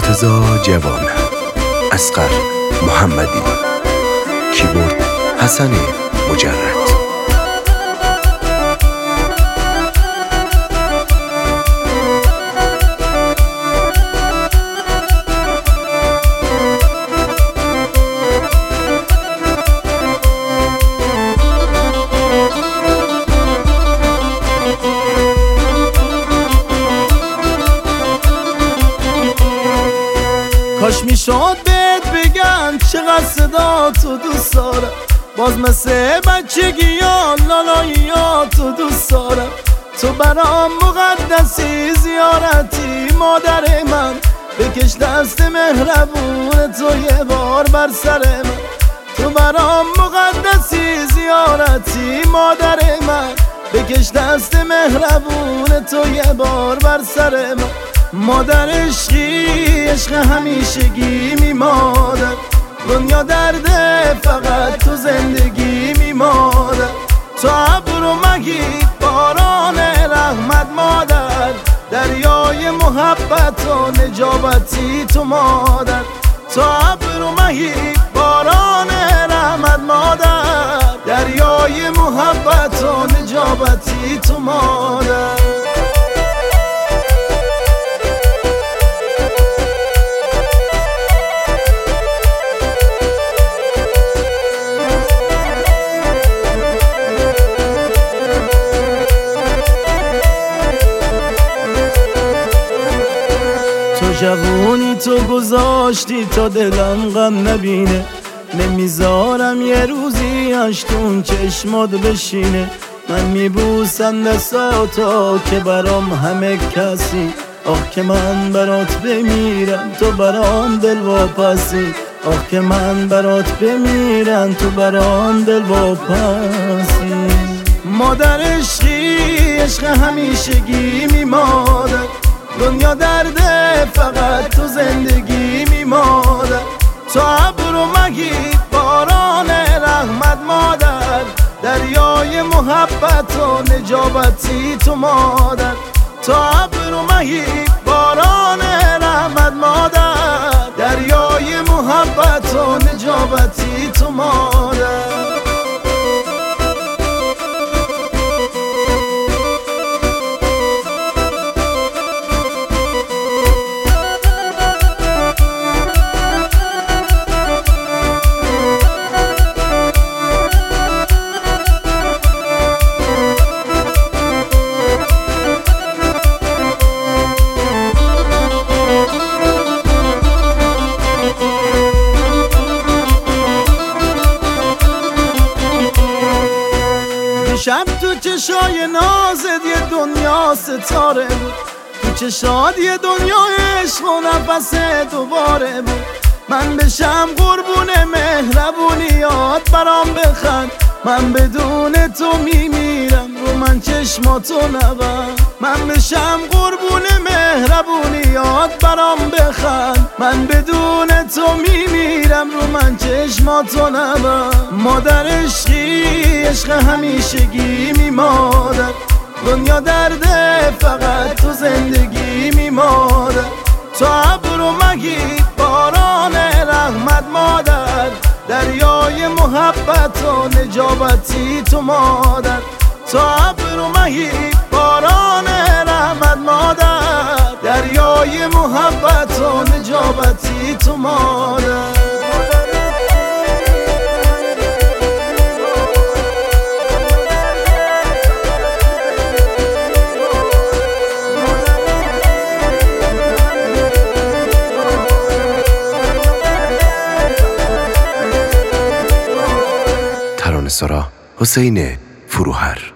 مرتضی جوان، اصغر محمدی، کیبورد حسن مجرد. کاش میشد بهت بگم چقدر صدا تو دوست دارم، باز مثل بچگی یا لالایی تو دوست دارم. تو برام مقدسی، زیارتی مادر من، بکش دست مهربون تو یه بار بر سر من. تو برام مقدسی، زیارتی مادر من، بکش دست مهربون تو یه بار بر سر من. مادر عشقی، عشق همیشگی می مادر، دنیا درده فقط تو زندگی می مادر. تو ابر و مگید باران رحمت مادر، دریای محبت و نجابتی تو مادر. تو ابر و مگید باران رحمت مادر، دریای محبت و نجابتی تو مادر. جوونی تو گذاشتی تا دلم غم نبینه، نمیذارم یه روزی اشتون چشمات بشینه. من میبوسم دستاتو که برام همه کسی، آخ که من برات بمیرم تو برام دل واپسی. آخ که من برات بمیرم تو برام دل واپسی. مادر عشقی، عشق همیشگی می مادر، دنیا درده فقط تو زندگی می مادر. تو ابر و مگید باران رحمت مادر، دریای محبت و نجابتی تو مادر. تو ابر و مگید باران رحمت مادر، دریای محبت و نجابتی تو مادر. شب تو چشای نازت یه دنیا ستاره بود، تو چشات یه دنیا عشق و نفس دوباره بود. من بشم قربون مهربونیات برام بخند، من بدون تو میمیرم رو من چشماتو نبند. من بشم قربون مهربونیات برام بخند، من بدون تو میمیرم رو من چشماتو نبند. مادر عشقی، عشق همیشگی می مادر، دنیا درده فقط تو زندگی می مادر. تو ابر و مگید باران رحمت مادر، دریای محبت و نجابتی تو مادر. تو ابر و مگید باران رحمت مادر، دریای محبت و نجابتی تو مادر. ترانه‌سرا حسین فروهر.